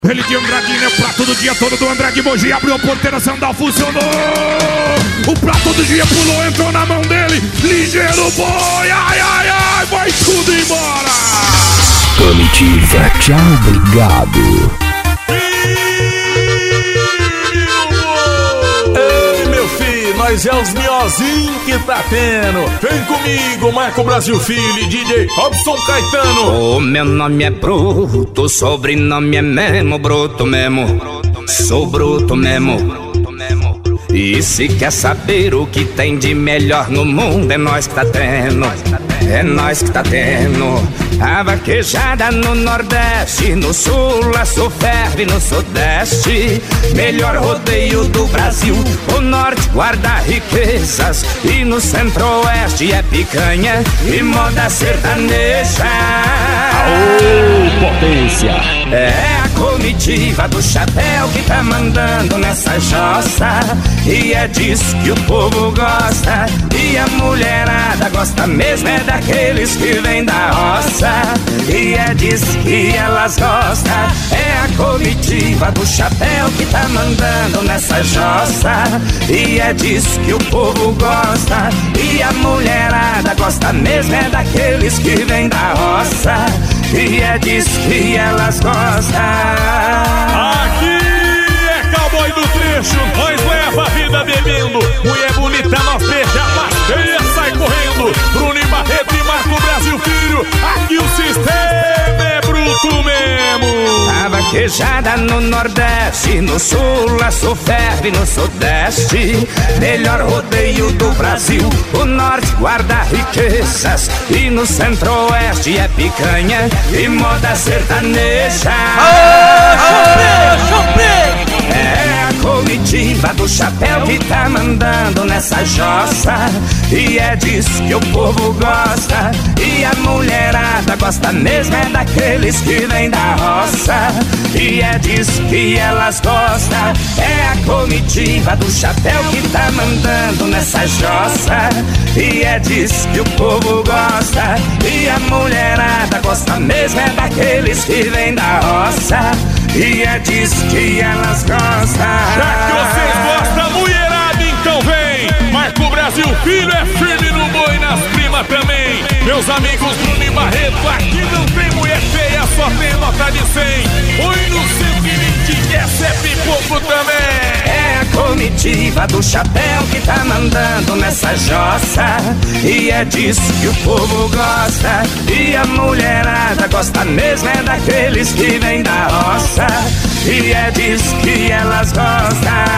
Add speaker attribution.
Speaker 1: Ele de Andradina é o prato do dia todo do André de Mogi. Abriu a porteira, Sandal funcionou. O prato do dia pulou, entrou na mão dele. Ligeiro boi, ai, ai, ai, vai tudo embora.
Speaker 2: Comitiva, tchau, obrigado.
Speaker 3: Ei, meu filho, nós é os miozinhos que tá tendo. Vem comigo, Marco Brasil Filho e DJ Robson Caetano.
Speaker 4: O meu nome é Bruto, sobrenome é Memo, Bruto mesmo. Sou bruto mesmo. E se quer saber o que tem de melhor no mundo, é nós que tá tendo. É nós que tá tendo. A vaquejada no Nordeste, no Sul a ferve no Sudeste. Melhor rodeio do Brasil. O Norte guarda riquezas e no Centro-Oeste é picanha e moda sertaneja.
Speaker 2: Aô, potência!
Speaker 4: É a comitiva do chapéu que tá mandando nessa jossa. E é disso que o povo gosta. E a mulherada gosta mesmo é daqueles que vêm da roça. E é disso que elas gostam. É a comitiva do chapéu que tá mandando nessa jossa. E é disso que o povo gosta. E a mulherada gosta mesmo é daqueles que vêm da roça. E é disso que elas gostam.
Speaker 3: Aqui é cowboy do trecho, nós leva a vida bebendo. Mulher bonita, nós beija, passeia, sai correndo. Bruno e Barreto e Marco Brasil Filho, aqui o sistema é bruto mesmo.
Speaker 4: A vaquejada no Nordeste, no Sul a ferve no Sudeste. Melhor rodeio do Brasil. O Norte guarda riquezas e no Centro-Oeste é picanha e moda sertaneja. É a comitiva do chapéu que tá mandando nessa jossa. E é disso que o povo gosta. E a mulherada gosta mesmo é daqueles que vêm da roça. E é disso que elas gostam. É a comitiva do chapéu que tá mandando nessa jossa. E é disso que o povo gosta. E a mulherada gosta mesmo é daqueles que vêm da roça. E é disso que elas gostam.
Speaker 3: Já que vocês gostam, mulherada, então vem. Marco Brasil Filho é firme no boi, nas primas também. Meus amigos Bruno e Barreto, aqui não tem mulher feia, só tem nota de 100. Põe no 120 que essa é pipoco também.
Speaker 4: É a comitiva do chapéu que tá mandando nessa jossa. E é disso que o povo gosta. E a mulherada gosta mesmo é daqueles que vêm da roça. E é disso que elas gostam.